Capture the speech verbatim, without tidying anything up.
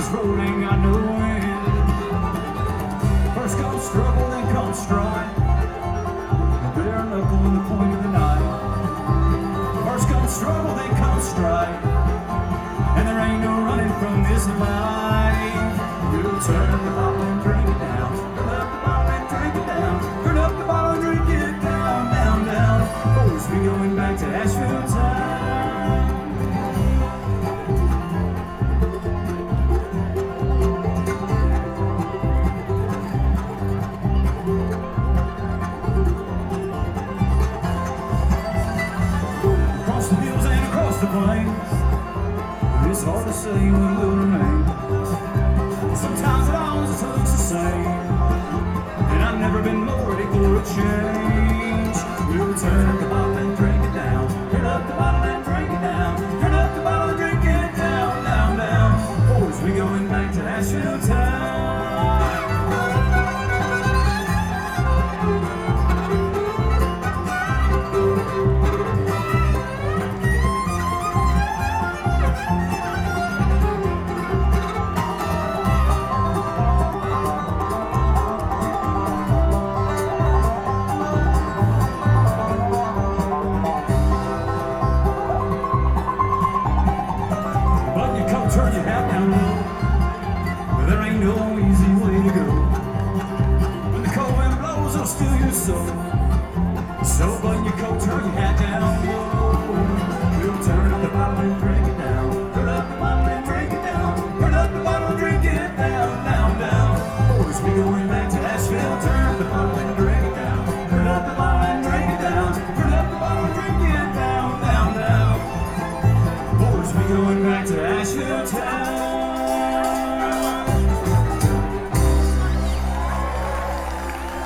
road ain't got no end. First comes struggle, then comes strife. The bare knuckle and the point of the knife. First comes struggle, then comes strife. And there ain't no running from this life. We'll turn up the bottle and drink it down. Turn up the bottle and drink it down. Turn up the bottle and drink it down, down, down. Boys, we going back to Asheville town. Across the hills and across the plains, it's hard to say what will remain. Sometimes it always looks the same, and I've never been more ready for a change. We'll turn up the bottle and drink it down. Turn up the bottle and drink it down. Turn up the bottle and drink it down, down, down. Boys, we going back to Asheville town. Turn your hat down low, but there ain't no easy way to go. When the cold wind blows, it'll steal your soul. So button your coat, turn your hat down